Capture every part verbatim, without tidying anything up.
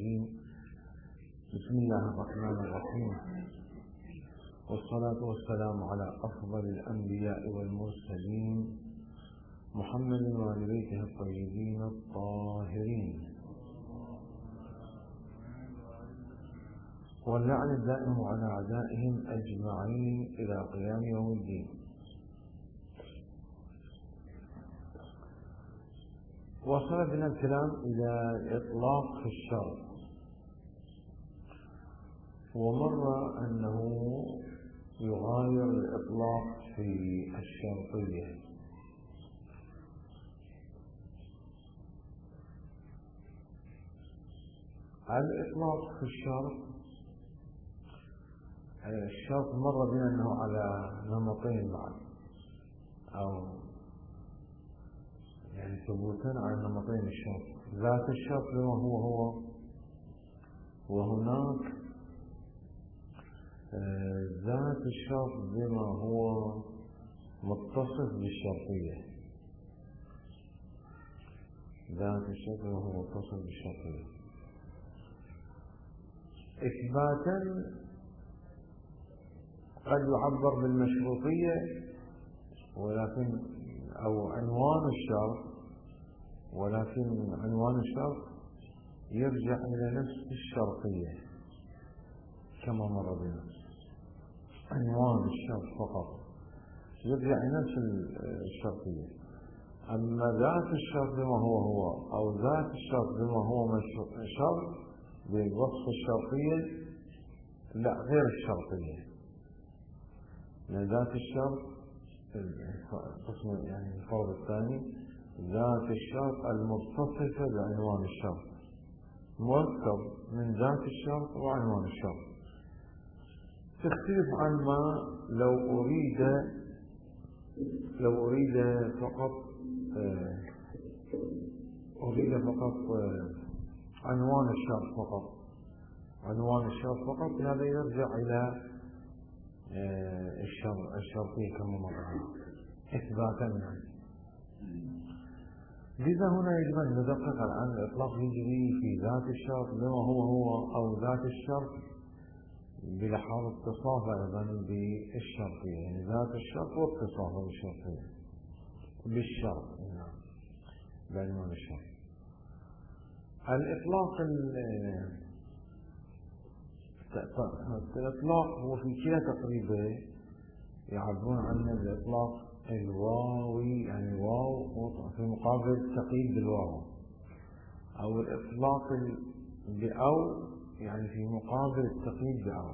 الرجيم. بسم الله الرحمن الرحيم، والصلاة والسلام على أفضل الأنبياء والمرسلين محمد وآل بيته الطيبين الطاهرين، واللعن الدائم على أعدائهم أجمعين إلى قيام يوم الدين. وصل بنا الكلام إلى الإطلاق في الشرع، ومر أنه يغاير الإطلاق في الشرطية. الإطلاق في الشرط الشرط مر بنا أنه على نمطين بعد، أو يعني ثبوتين على نمطين الشرط: ذات الشرط بما هو هو، وهناك ذات الشرط بما هو متصف بالشرطية. ذات الشرط بما هو متصف بالشرطية إثباتا قد يعبر بالمشروطية، ولكن أو عنوان الشرط، ولكن عنوان الشرط يرجع إلى نفس الشرطية كما مر بنا. عنوان الشرط فقط يرجع إلى نفس الشرطية، أما ذات الشرط بما هو هو أو ذات الشرط بما هو شرط بوصف الشرطية لا، غير الشرطية. يعني ذات الشرط قسم، يعني الفرض الثاني ذات الشرط المتصفة بعنوان الشرط، مركب من ذات الشرط وعنوان الشرط. تختلف عن ما لو أريد لو أريد فقط أريد فقط عنوان الشرط فقط عنوان الشرط فقط هذا يرجع إلى الشرطية كما مر إثباتا. لذا هنا يجب أن ندقق الآن الإطلاق يجري في ذات الشرط بما هو هو أو ذات الشرط بلحاظ اتصافه أيضا بالشرطية، يعني ذات الشرط واتصافه بالشرطية بالشرط بعنوان الشرط. الإطلاق الإطلاق هو في كلا تقريبا يعبرون عنه الإطلاق الواوي، يعني واو في مقابل التقييد بالواو، أو الإطلاق بأو يعني في مقابل التقييد بأو.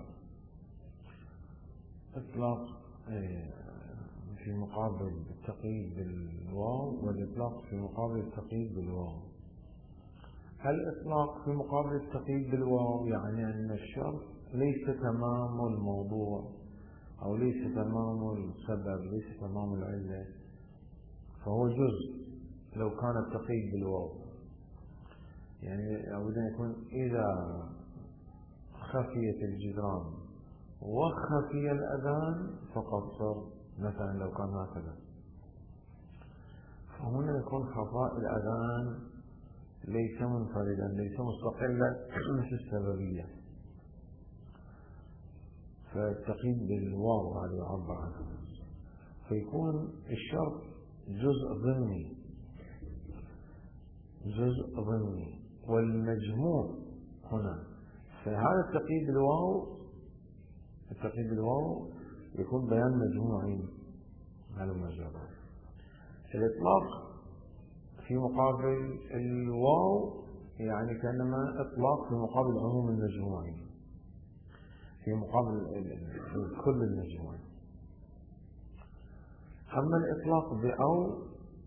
إطلاق في مقابل التقييد بالواو، والإطلاق في مقابل التقييد بالواو. الإطلاق في مقابل التقييد بالواو يعني أن الشرط ليس تمام الموضوع، أو ليس تمام السبب، ليس تمام العلة، فهو جزء لو كان التقييد بالواو. يعني أود أن يكون إذا خفيت الجدران وخفي الأذان فقصر، مثلا لو كان هكذا، فهنا يكون خفاء الأذان ليس منفردا، ليس مستقلا مثل السببية، فالتقييد بالواو هذا يعبر عنه، فيكون الشرط جزء ضمني جزء ضمني والمجموع هنا. فهذا التقييد بالواو التقييد بالواو يكون بيان مجموعين على المجرد. الإطلاق في مقابل الواو يعني كأنما إطلاق في مقابل عموم المجموعين، في مقابل كل المجموعين. أما الإطلاق بأو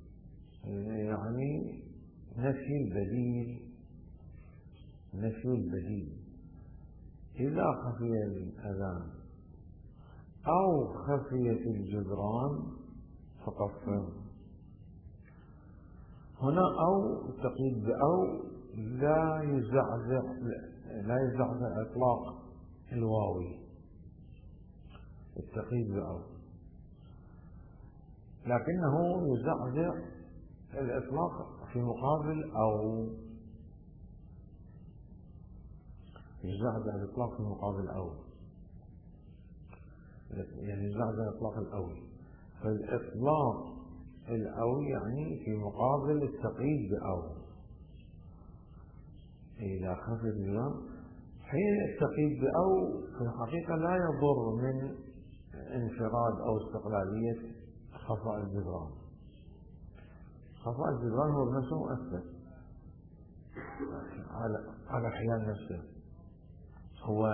يعني نفي البديل نفي البديل إذا خفي الأذان أو خفيت الجدران فقصر. هنا أو التقييد بأو لا يزعزع لا يزعزع إطلاق الواوي، التقييد بأو، لكنه يزعزع الإطلاق في مقابل أو يزعزع الإطلاق في مقابل الأول، يعني يزعزع الإطلاق الأول. فالإطلاق الأول يعني في مقابل التقييد بأول إذا خفف الجزام. حين التقييد بأو في الحقيقة لا يضر من انفراد أو استقلالية خفاء الجدران. خفاء الجدران هو بنفسه مؤثر على على حيال نفسه. هو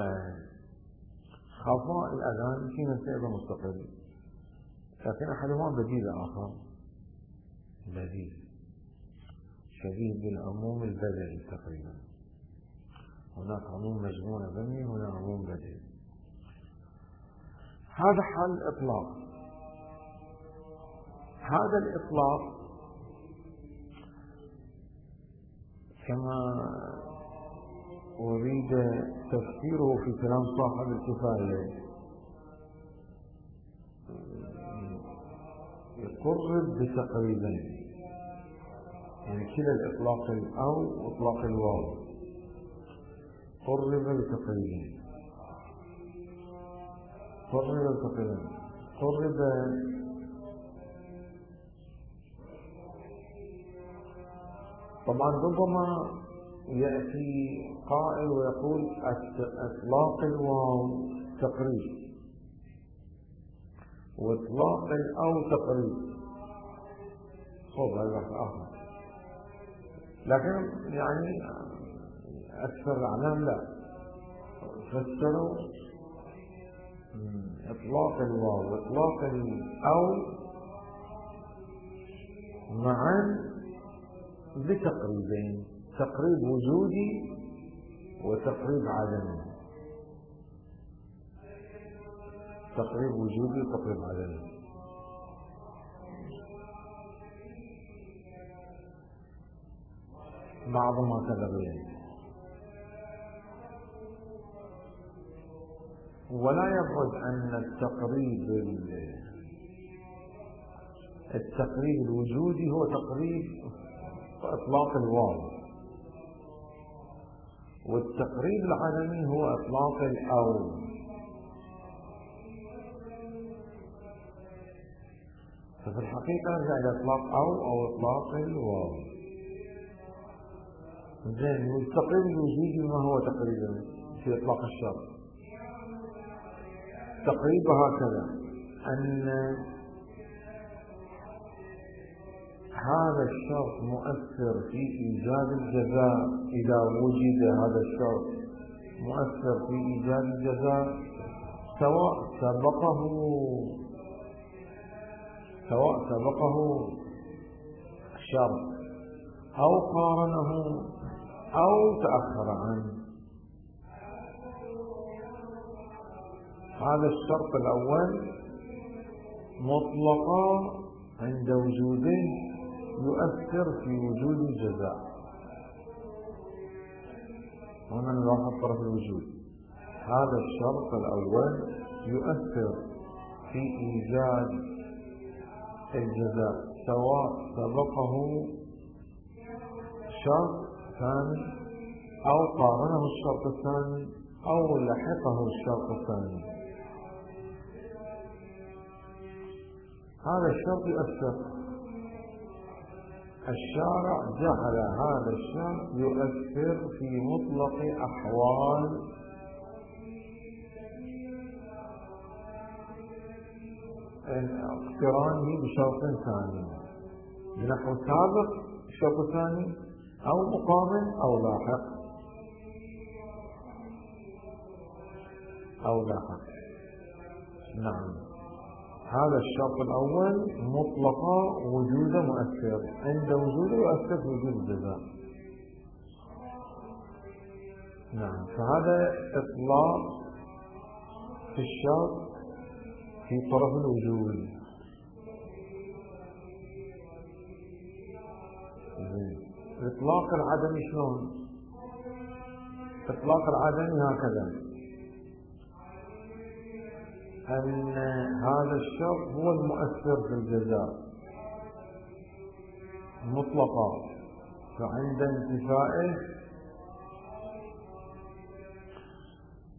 خفاء الأذان في نفسه أيضا مستقل، لكن أحدهما بديل آخر، بديل شبيه بالعموم البدني تقريبا. هناك عموم مجموعة بني، هنا عموم بدني. هذا حال الإطلاق. هذا الإطلاق كما أريد تفسيره في كلام صاحب الكفاية يقرب بتقريبين، يعني كلا الإطلاق الأو وإطلاق الواو قرب بتقريبين. قرب بتقريبين قرب طبعا. ربما يأتي قائل ويقول إطلاق الواو تقريب وإطلاق الأو تقريب، صوب هذا آخر. لكن يعني أكثر الأعلام لا فسروا إطلاق الواو وإطلاق الأو معا بتقريبين، تقريب وجودي وتقريب عدمي. تقريب وجودي وتقريب عدمي. بعض ما تغير، ولا يبعد أن التقريب التقريب الوجودي هو تقريب إطلاق الواو، والتقريب العدمي هو إطلاق الأو. ففي الحقيقة نرجع إلى إطلاق أو أو إطلاق الواو. زين، والتقريب الوجودي ما هو تقريبا في إطلاق الشرط؟ تقريب هكذا أن هذا الشرط مؤثر في إيجاد الجزاء. إذا وجد هذا الشرط مؤثر في إيجاد الجزاء سواء سبقه سواء سبقه شرط أو قارنه أو تأخر عنه. هذا الشرط الأول مطلقا عند وجوده يؤثر في وجود الجزاء. هنا نلاحظ طرف الوجود. هذا الشرط الأول يؤثر في إيجاد الجزاء سواء سبقه شرط ثاني أو قارنه الشرط الثاني أو لحقه الشرط الثاني. هذا الشرط يؤثر. الشارع جعل هذا الشرط يؤثر في مطلق أحوال اقترانه بشرط ثاني، بنحو سابق الشرط الثاني أو مقابل أو لاحق أو لاحق. نعم، هذا الشرط الأول مطلقا وجوده مؤثر، عند وجوده يؤثر في وجود الجزاء. نعم، فهذا إطلاق في الشرط في طرف الوجود. إطلاق العدم شلون؟ إطلاق العدم هكذا أن هذا الشرط هو المؤثر في الجزاء مطلقا، فعند انتفائه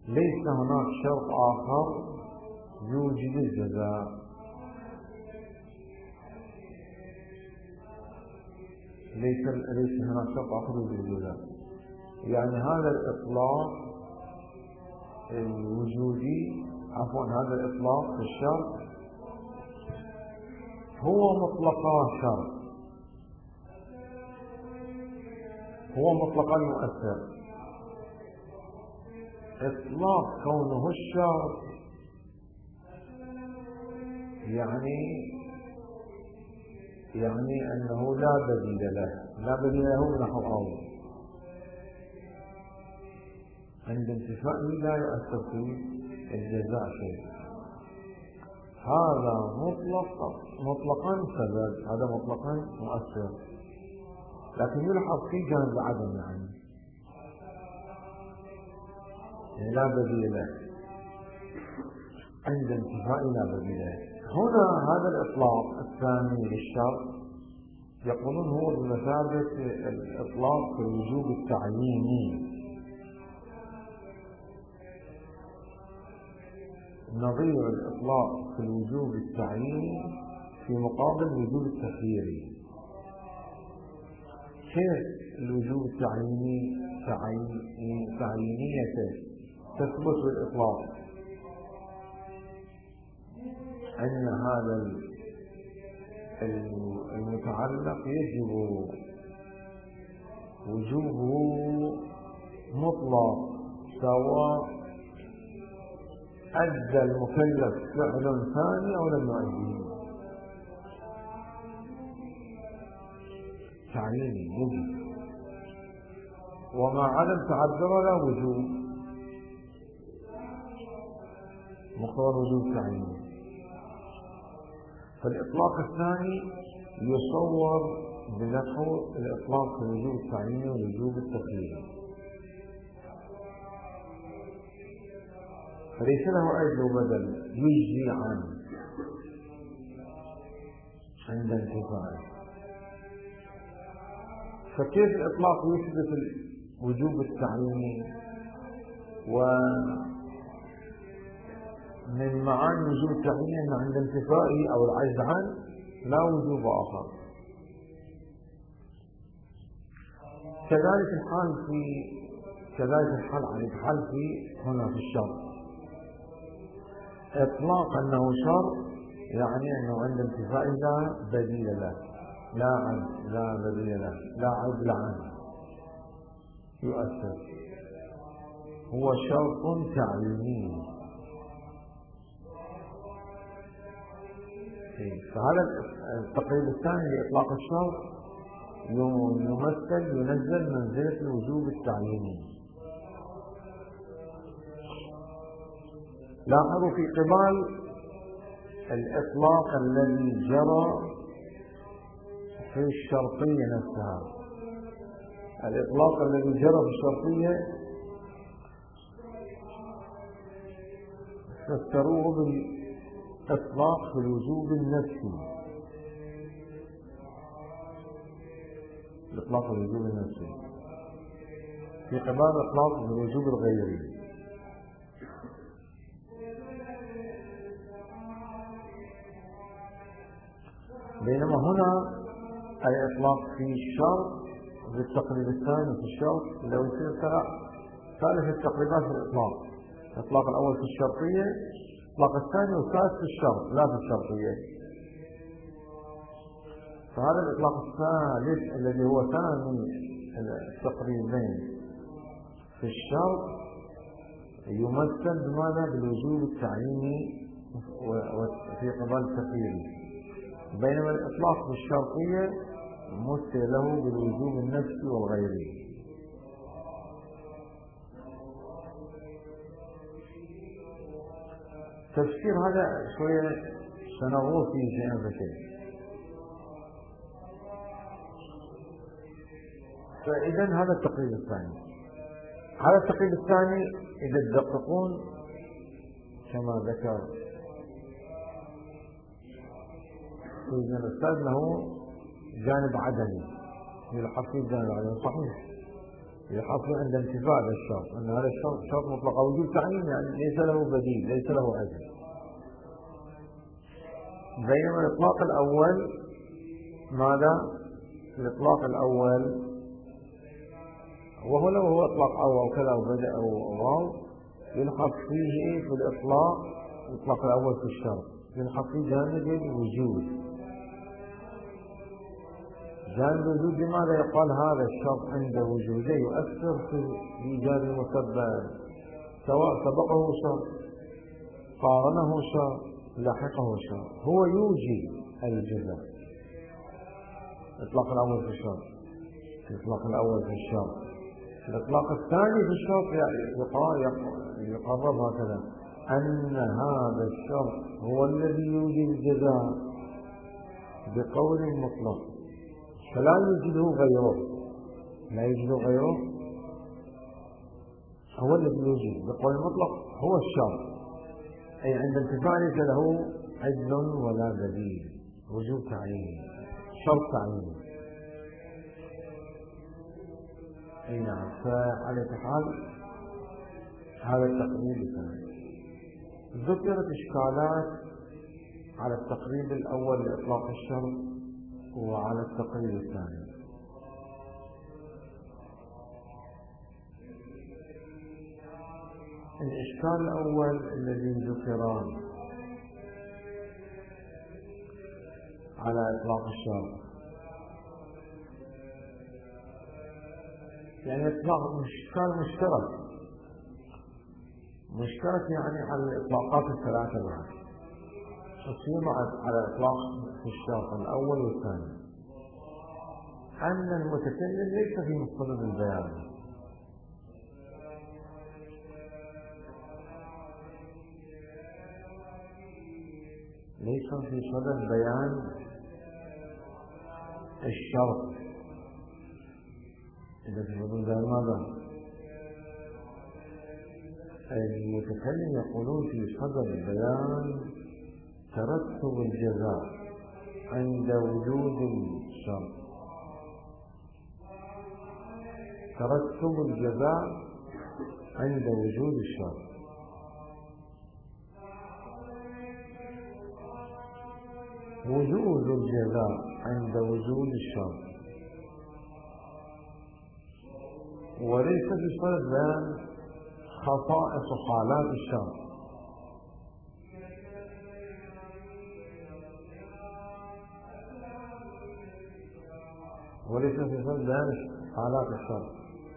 ليس هناك شرط آخر يوجد الجزاء. ليس ليس هناك شرط آخر يوجد الجزاء. يعني هذا الإطلاق الوجودي، عفوا هذا الإطلاق في الشرط هو مطلقا شرط، هو مطلقا مؤثر. إطلاق كونه الشرط يعني يعني أنه لا بديل له، لا بديل له نحو أول، عند انتفائه لا يؤثر في الجزاء شيء. هذا مطلق مطلقا سبب، هذا مطلقا مؤثر، لكن يلحظ في جانب عدم يعني لا بديل له، عند انتفاء لا بديل له. هنا هذا الإطلاق الثاني للشرط يقولون هو بمثابة الإطلاق في الوجوب التعييني، نظير الإطلاق في الوجوب التعييني في مقابل الوجوب التخييري. كيف الوجوب التعييني تعيينيته تثبت بالإطلاق؟ أن هذا المتعلق يجب وجوبه مطلق سواء أدى المكلف فعل ثاني أو لم يؤديه. تعييني يجب، وما عدم تعذر لا وجوب، مقتضى الوجوب تعييني. فالإطلاق الثاني يصور بنحو الإطلاق في الوجوب التعييني والوجوب التخييري، فليس له عدل وبدل يجزي عنه عند انتفاعه. فكيف الإطلاق يثبت الوجوب التعييني؟ ومن معاني وجوب التعيين أن عند انتفائه أو العجز عنه لا وجوب آخر. كذلك الحال في كذلك الحال عن الحال في هنا في الشرط. إطلاق أنه شرط يعني أنه عند انتفائه لا بديل له، لا عنه، لا بديل له، لا عدل عنه يؤثر، هو شرط تعييني. فهذا التقريب الثاني لإطلاق الشرط يمثل ينزل منزلة الوجوب التعييني. لاحظوا في قبال الإطلاق الذي جرى في الشرطية نفسها، الإطلاق الذي جرى في الشرطية فسروه بالإطلاق في الوجوب النفسي، الإطلاق في الوجوب النفسي في قبال الإطلاق في الوجوب الغيري. بينما هنا الإطلاق في الشرط بالتقريب الثاني في الشرط لو يصير ثالث التقريبات في الإطلاق، الإطلاق الأول في الشرطية، الإطلاق الثاني والثالث في الشرط لا في الشرطية. فهذا الإطلاق الثالث الذي هو ثاني التقريبين في الشرط يمثل بماذا؟ بالوجوب التعييني في قبال التخييري، بينما الإطلاق في الشرطية مثل له بالوجوب النفسي والغيري. تفسير هذا شوية سنغوص فيه شيئا فشيء. فإذا هذا التقريب الثاني، هذا التقريب الثاني إذا تدققون كما ذكر سيدنا الأستاذ له جانب عدمي، يلحق فيه جانب عدمي صحيح، يحصل عند انتفاء الشرط أن هذا الشرط شرط مطلق وجود تعيين، يعني ليس له بديل، ليس له عزم. بينما الإطلاق الأول ماذا؟ الإطلاق الأول وهو لو هو إطلاق أو أو كذا أو بدأ أو واو يلحق فيه في الإطلاق الإطلاق الأول في الشرط يلحق فيه جانب الوجود. جانب الوجود لماذا يقال هذا الشرط عند وجوده يؤثر في إيجاد المسبب، سواء سبقه شرط قارنه شرط لاحقه شرط، هو يوجد الجزاء. الإطلاق الأول في الشرط، الإطلاق الأول في الشرط، الإطلاق الثاني في الشرط يقرر هكذا أن هذا الشرط هو الذي يوجد الجزاء بقول مطلق، فلا يوجده غيره، لا يوجد غيره، هو الذي يوجد بقول مطلق هو الشرط، أي عند انتفاع ليس له عدل ولا بديل، وجود تعيين، شرط تعيين. اي نعم. فعلى حال هذا التقريب الثاني. ذكرت اشكالات على التقريب الاول لاطلاق الشرط وعلى التقريب الثاني. الاشكال الاول الذي ذكر على اطلاق الشرط، يعني إطلاق إشكال مشترك، مشترك يعني على الإطلاقات الثلاثة معا، تصير على الإطلاق في الشرط الأول والثاني، أن المتكلم ليس في مصدر البيان، ليس في صدد بيان الشرط. إذا تفضل ذلك ماذا؟ المتكلم يقولون في صدر البيان ترتب الجزاء عند وجود الشرط، ترتب الجزاء عند وجود الشرط، وجود الجزاء عند وجود الشرط، وليس في صدد بيان خصائص حالات الشرط، وليس في صدد بيان حالات الشرط.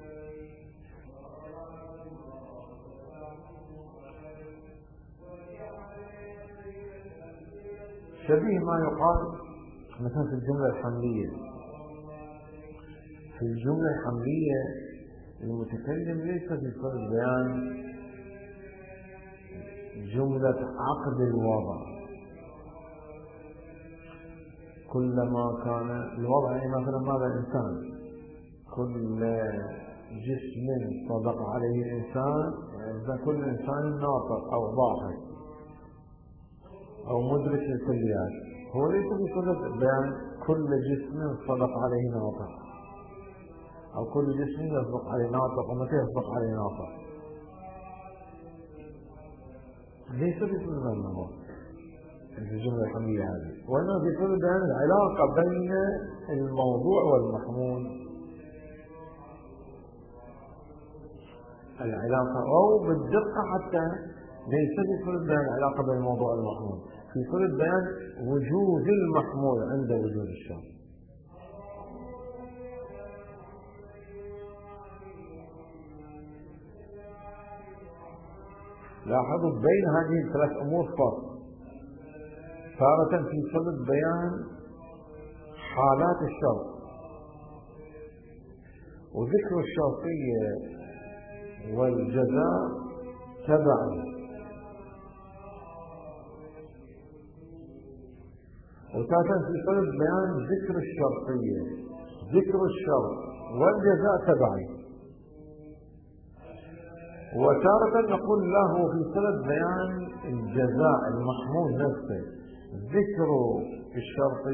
شبيه ما يقال مثلا في الجملة الحملية، في الجملة الحملية المتكلم ليس في صدد بيان جملة عقد الوضع، كلما كان الوضع يعني مثلا ماذا الإنسان، كل جسم صدق عليه الإنسان، يعني كل إنسان ناطق أو ضاحك أو مدرك للكليات، هو ليس في صدد بيان كل جسم صدق عليه ناطق أو كل جسم يصدق عليه ناطق ومتى يصدق عليه ناطق، ليس في صدد بيان في الجملة الحملية هذه، وإنما في صدد بيان العلاقة بين الموضوع والمحمول، العلاقة أو بالدقة حتى ليس في صدد بيان العلاقة بين الموضوع والمحمول، في صدد بيان وجود المحمول عند وجود الشرط. لاحظوا بين هذه الثلاث أمور فرق، تارة في صدد بيان حالات الشرط وذكر الشرطية والجزاء تبعا، وتارة في صدد بيان ذكر الشرطية ذكر الشرط والجزاء تبعي، وتارة نقول له في صدد بيان الجزاء المحمول نفسه ذكر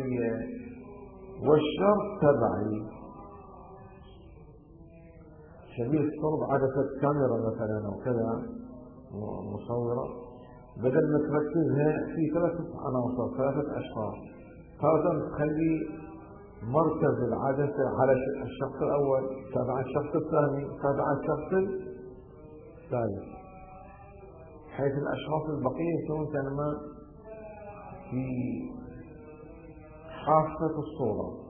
الشرطية والشرط تبعي. شبيه الصورة عدسة كاميرا مثلا أو كذا مصورة، بدل ما تركزها في ثلاثة عناصر ثلاثة أشخاص، هذا تخلي مركز العدسة على الشخص الأول، تابع الشخص الثاني، تابع الشخص الثالث، حيث الأشخاص البقية يكونون كانما في حافة الصورة.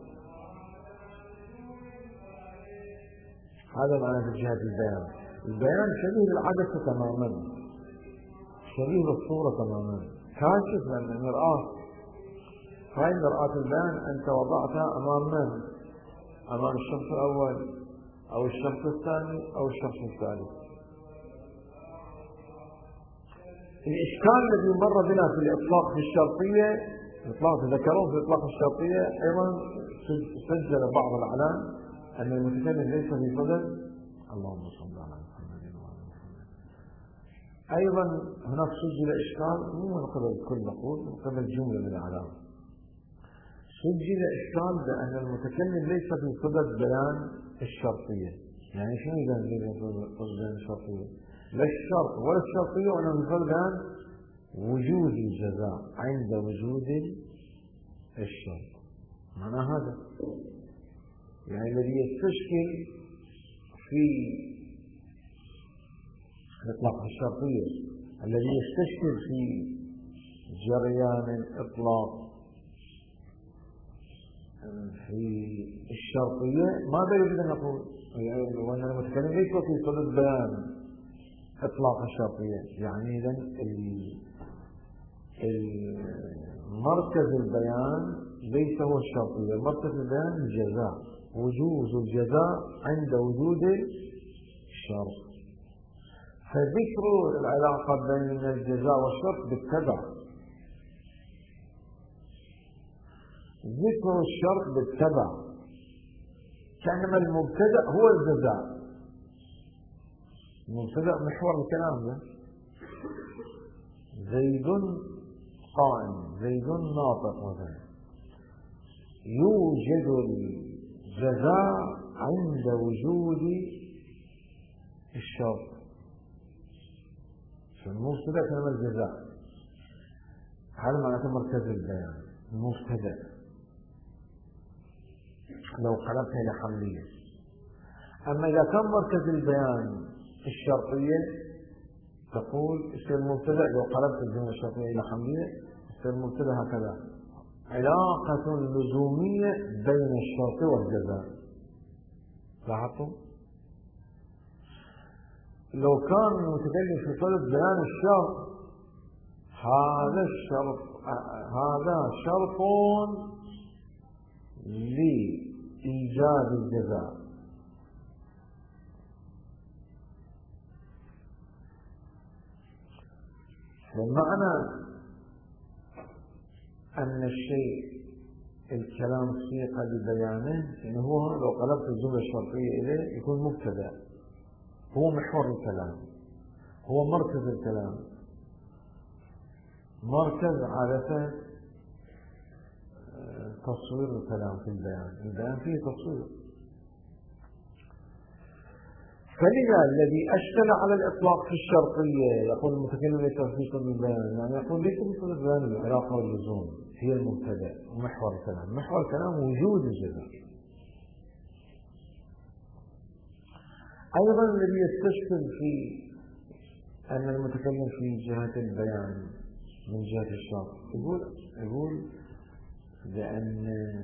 هذا معنى في جهة البيان. البيان شبيه للعدسة تماما، شبيه بالصورة تماما، كاشف من المرآة. هاي مرآة البيان أنت وضعتها أمام من؟ أمام الشخص الأول أو الشخص الثاني أو الشخص الثالث. الإشكال الذي مر بنا في الإطلاق في الشرطية، الإطلاق ذكروه في الإطلاق الشرطية أيضا سجل بعض الأعلام أن المتكلم ليس في صدد اللهم صل على محمد وعلى محمد. أيضا هناك سجل إشكال مو من قبل كل نقول، من قبل جملة من الأعلام. سجل إشكال بأن المتكلم ليس في صدد بيان الشرطية. يعني شنو إذا ليس في صدد بيان الشرطية؟ لا الشرط ولا الشرطية، وأنه في صدد بيان وجود الجزاء عند وجود الشرط. معنى هذا يعني الذي يستشكل في الإطلاق الشرطية، الذي يستشكل في جريان الإطلاق في الشرطية، ماذا يريد أن نقول؟ وأن المتكلم ليس في صدد بيان إطلاق الشرطية. يعني إذن المركز البيان ليس هو الشرطية، مركز البيان الجزاء، وجوز الجزاء عند وجود الشرط. فذكر العلاقة بين الجزاء والشرط بالتبع، ذكر الشرط بالتبع، كأنما المبتدأ هو الجزاء. المبتدأ محور الكلام ده، زيد قائم، زيد ناطق مثلا، يوجد الجزاء عند وجود الشرط. فالمبتدأ كلمة الجزاء، هذا معناته مركز البيان المبتدأ. لو قلبتها إلى حملية. أما إذا كان مركز البيان الشرطية تقول اسم المبتدأ، لو قلبت الجملة الشرطية إلى حملية اسم المبتدأ هكذا: علاقة لزومية بين الشرط والجزاء. لاحظتم؟ لو كان المتكلم في صدد بيان الشرط، هذا الشرط هذا شرط لإيجاد الجزاء. والمعنى أن الشيء الكلام صيغة لبيانه، يعني هو لو قلبت الجملة الشرطية إليه يكون مبتدأ، هو محور الكلام، هو مركز الكلام، مركز عادة تصوير الكلام في البيان. البيان فيه تصوير. فلذا الذي أشكل على الإطلاق في الشرطية يقول المتكلم ليس في صدد البيان، يعني يقول ليس في صدد البيان العلاقة واللزوم هي المبتدأ ومحور الكلام. محور الكلام وجود الجزاء. أيضا الذي يستشكل في أن المتكلم في جهة البيان من جهة الشرط يقول يقول لأن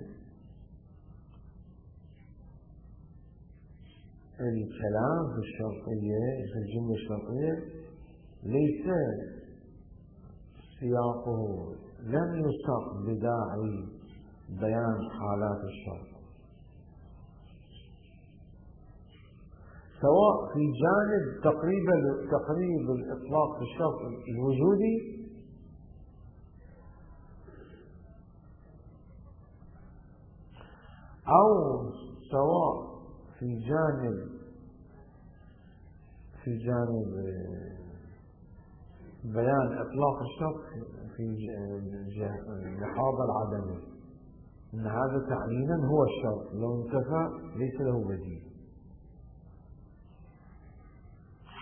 الكلام في الشرطية في الجملة الشرطية ليس سياقه لم يساق بداعي بيان حالات الشرط، سواء في جانب تقريب تقريب الإطلاق في الشرط الوجودي أو سواء في جانب في جانب بيان إطلاق الشرط في لحاظ العدم، إن هذا تعيينا هو الشرط، لو انتفى ليس له بديل.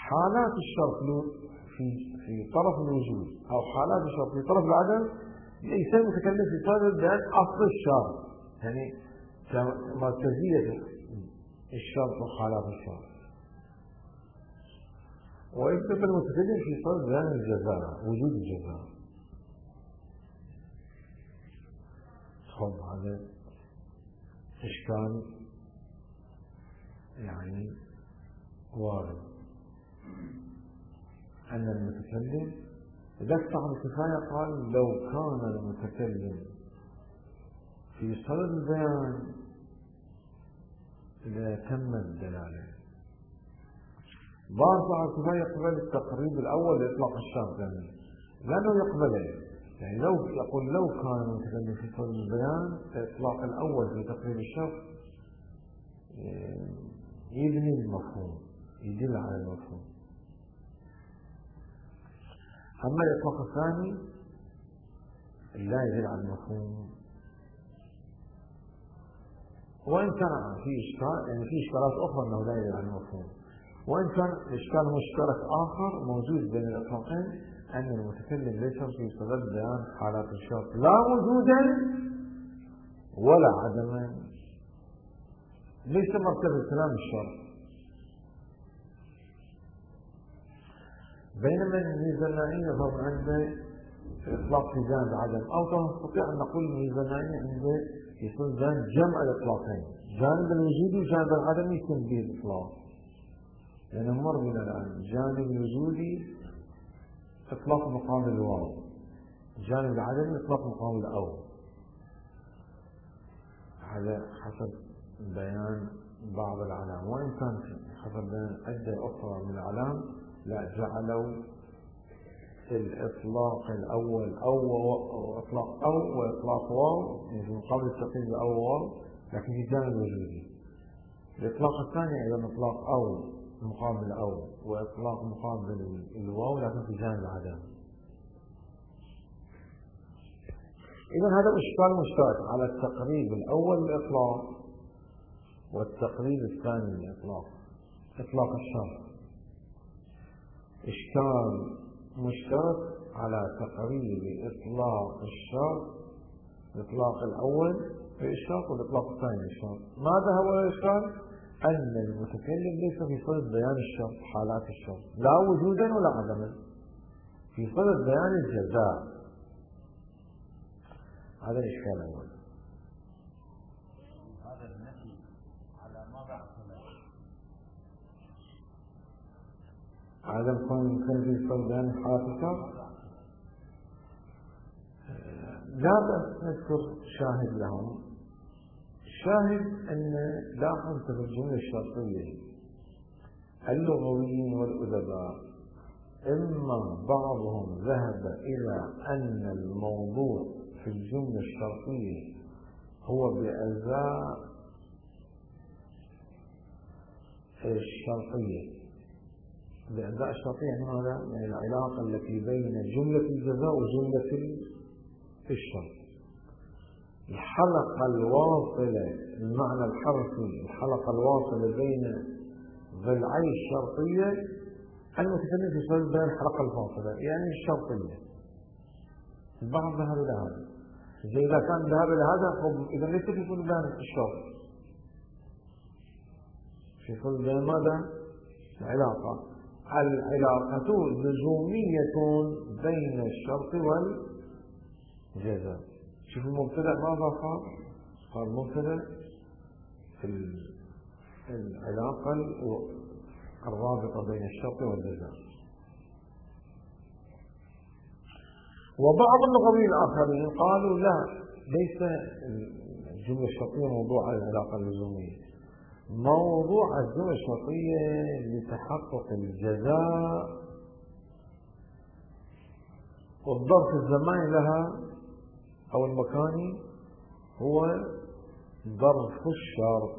حالات الشرط في في طرف الوجود أو حالات الشرط في طرف العدم ليس المتكلم في صدد بيان أصل الشرط، يعني مركزية الشرط وحالات الشرط. وإنما المتكلم في صدد بيان الجزاء، وجود الجزاء. طب هذا إشكال يعني وارد أن المتكلم إذا صاحب الكفاية قال لو كان المتكلم في صدد البيان لتم الدلالة. بعض صاحب الكفاية يقبل التقريب الأول لإطلاق الشرط، يعني لأنه يقبله، يعني لو يقول لو كان المتكلم في صدد البيان الإطلاق الأول في تقريب الشرط يبني المفهوم، يدل على المفهوم. أما الإطلاق الثاني لا يدل على المفهوم، وإن كان في إشكال، يعني في إشكالات أخرى أنه لا يدل على المفهوم، وإن كان إشكال مشترك آخر موجود بين الإطلاقين أن المتكلم ليس في صدد بيان حالات الشرط لا وجودا ولا عدما، ليس مركز الكلام الشرط. بينما الميزة النائية يظهر عنده إطلاق في جانب عدم، أو نستطيع أن نقول الميزة النائية عنده يكون جانب جمع الإطلاقين، جانب الوجودي وجانب العدم يكون به الإطلاق. لأن يعني مر بنا الآن جانب الوجودي إطلاق مقام الواو، جانب العدم إطلاق مقام الأو. هذا حسب بيان بعض العلام، وإن كان حسب بيان عدة أخرى من العلام لا جعلوا الإطلاق الأول أو إطلاق أو وإطلاق واو، يعني من قبل التقييد أو واو لكن في جانب الوجودي. الإطلاق الثاني أيضا إطلاق أو مقابل أو وإطلاق مقابل الواو لكن في جانب العدم. إذا هذا إشكال مشترك على التقريب الأول للإطلاق والتقريب الثاني للإطلاق، إطلاق الشرط. إشكال مشترك على تقريب إطلاق الشرط، الإطلاق الأول في الشرط والإطلاق الثاني للشرط. ماذا هو الإشكال؟ أن المتكلم ليس في صدد بيان الشرط حالات الشرط لا وجودا ولا عدما، في صدد بيان الجزاء. هذا الإشكال الأول. هذا النفي على ماذا اعتمد؟ عدم كون كان في صدد بيان حالات الشرط لا بأس نذكر شاهد لهم. الشاهد أن لاحظت في الجملة الشرطية اللغويين والأدباء إما بعضهم ذهب إلى أن الموضوع في الجملة الشرطية هو بأجزاء الشرطية. بأجزاء الشرطية يعني ماذا؟ يعني العلاقة التي بين جملة الجزاء وجملة الشرط. الحلقة الواصلة، المعنى الحرفي الحلقة الواصلة بين ضلعي الشرطية، المتكلم في صدد بيان الحلقة الفاصلة يعني الشرطية. البعض ذهب إلى هذا، إذا كان ذهب إلى هذا إذا ليس في صدد بيان الشرط، في صدد بيان ماذا؟ العلاقة. العلاقة لزومية بين الشرط والجزاء. شوف المبتدأ ماذا قال؟ قال المبتدأ في العلاقة الرابطة بين الشرط والجزاء. وبعض اللغويين الآخرين قالوا لا، ليس الجملة الشرطية موضوع العلاقة اللزومية، موضوع الجملة الشرطية لتحقق الجزاء والظرف الزماني لها أو المكاني هو ظرف الشرط.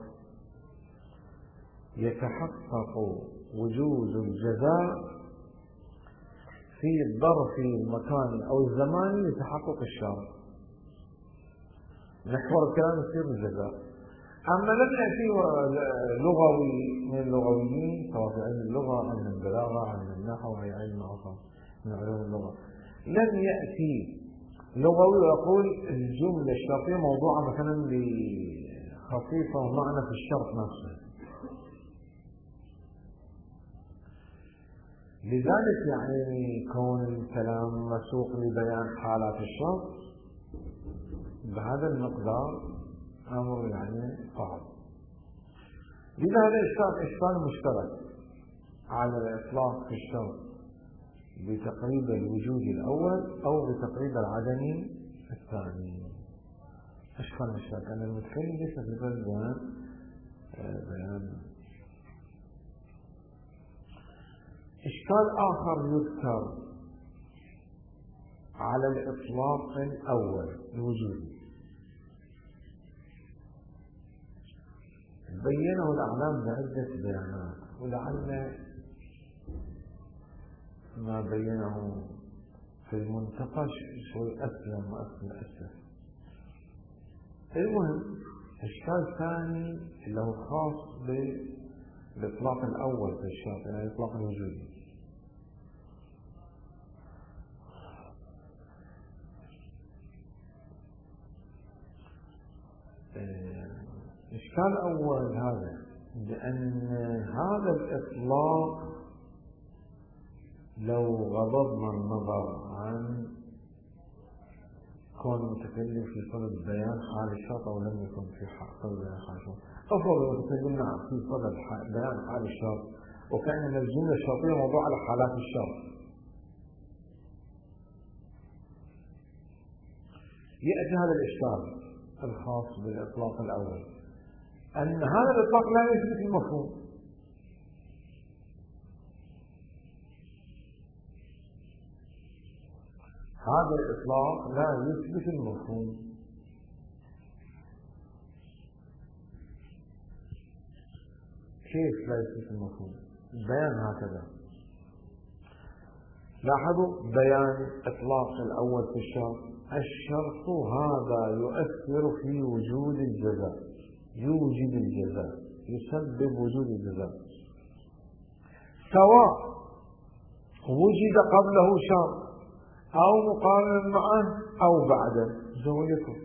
يتحقق وجود الجزاء في الظرف المكاني أو الزماني لتحقق الشرط. محور الكلام يصير الجزاء. أما لم يأتي لغوي من اللغويين سواء في علم اللغة أو من البلاغة أو من النحو أو علم آخر من علوم اللغة، لم يأتي لغوي ويقول الجملة الشرطية موضوعة مثلا بخصيصة ومعنى في الشرط نفسه. لذلك يعني كون الكلام مسوق لبيان حالات الشرط بهذا المقدار أمر يعني صعب. لذا هذا إشكال إشكال مشترك على الإطلاق في الشرط بتقريب الوجود الأول أو بتقريب العدم الثاني. إشكال مشترك أن المتكلم ليس في بيان بيان. إشكال آخر يذكر على الإطلاق الأول الوجودي بينه الأعلام بعدة بيانات، ولعل ما بينه في المنتقى شوي أسلم وأسلم أسلم. المهم إشكال ثاني اللي هو خاص بالإطلاق الأول في الشرط، يعني الإطلاق الوجودي. إشكال أول هذا لأن هذا الإطلاق لو غضضنا النظر عن كون المتكلم في صدد بيان حال الشرط أو لم يكن في صدد بيان حال الشرط، أفضل المتكلم نعم في صدد بيان حال الشرط وكأن الجملة الشرطية موضوع على حالات الشرط، يأتي هذا الإشكال الخاص بالإطلاق الأول أن هذا الإطلاق لا يثبت المفهوم. هذا الإطلاق لا يثبت المفهوم. كيف لا يثبت المفهوم؟ البيان هكذا. لاحظوا بيان إطلاق الأول في الشرط، الشرط هذا يؤثر في وجود الجزاء، يوجد الجزاء، يسبب وجود الجزاء، سواء وجد قبله شرط أو مقارن معه أو بعده. زوجكم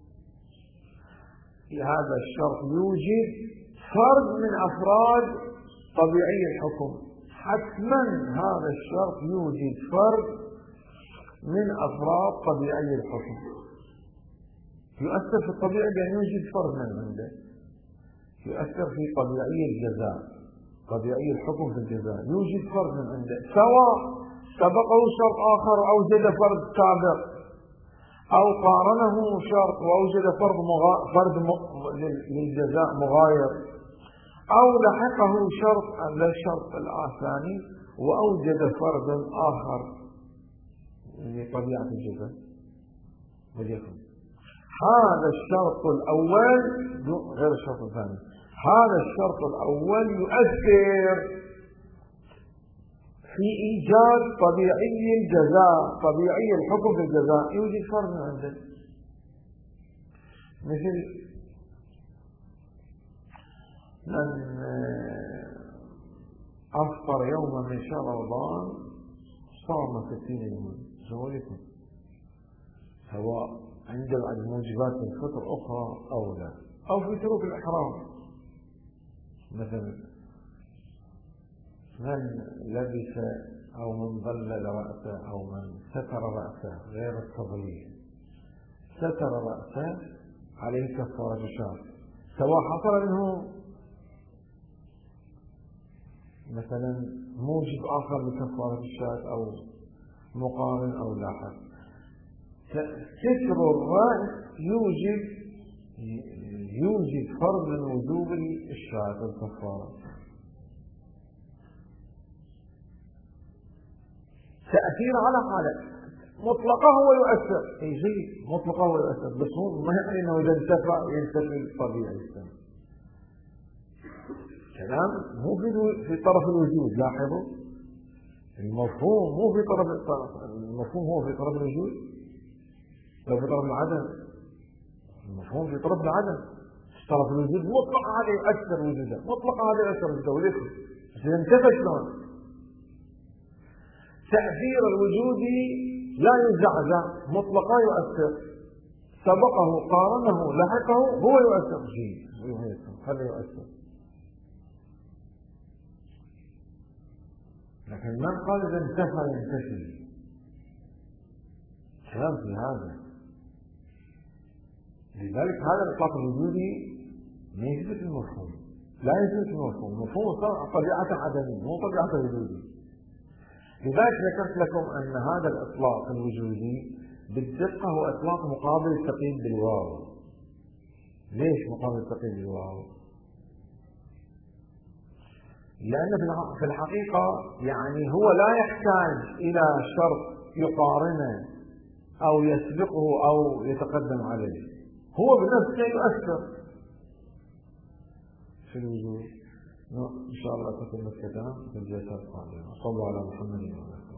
هذا الشرط يوجد فرد من أفراد طبيعي الحكم، حتما هذا الشرط يوجد فرد من أفراد طبيعي الحكم، يؤثر في الطبيعي بأن يوجد فرد من عنده، يؤثر في طبيعي الجزاء، طبيعي الحكم في الجزاء، يوجد فرد من عنده، سواء سبقه شرط آخر أوجد فرد سابق أو قارنه شرط وأوجد فرد مغا... فرد م... للجزاء مغاير، أو لحقه شرط للشرط الثاني وأوجد فرد آخر لطبيعة الجزاء. وليكن هذا الشرط الأول غير الشرط الثاني، هذا الشرط الأول يؤثر في إيجاد طبيعي الجزاء، طبيعي الحكم في الجزاء، يوجد فرد من عنده. مثل من أفطر يوما من شهر رمضان صام ستين يوما، زوجكم سواء عنده بعد موجبات الفطر أخرى أو لا، أو في ترك الإحرام. مثلا من لبس أو من ظلل رأسه أو من ستر رأسه غير التظليل، ستر رأسه عليه كفارة شهر، سواء حصل منه مثلا موجب آخر لكفارة الشهر أو مقارن أو لاحق. ستر الرأس يوجب يوجد فرض من وجوب الشهر الكفارة. تأثير على حالة مطلقة هو يؤثر، أي شيء مطلقة هو يؤثر، بس هو ما يعني أنه إذا انتفع ينتفع الطبيعي. كلام مو في طرف الوجود، لاحظوا المفهوم مو في طرف الطرف، المفهوم هو في طرف الوجود، لو في طرف العدم المفهوم في طرف العدم. شرف الوجود مطلق هذا يؤثر وجوده، مطلق هذا يؤثر وجوده. ولكن إذا انتفى شلون؟ تأثير الوجود لا يزعزع، مطلقا يؤثر، سبقه قارنه لحقه هو يؤثر شيء، هذا يؤثر. لكن من قال إذا انتفى ينتفي؟ كلام في هذا. لذلك هذا الإطلاق الوجودي ما يثبت المفهوم، لا يثبت المفهوم، المفهوم طبيعة عدمية مو طبيعة وجودية. لذلك ذكرت لكم أن هذا الإطلاق الوجودي بالدقة هو إطلاق مقابل التقييد بالواو. ليش مقابل التقييد بالواو؟ لأن في الحقيقة يعني هو لا يحتاج إلى شرط يقارنه أو يسبقه أو يتقدم عليه، هو بنفسه يؤثر في الوجود. إن شاء الله تكون مسكتنا في الجلسة القادمة. صلوا على محمد وعلى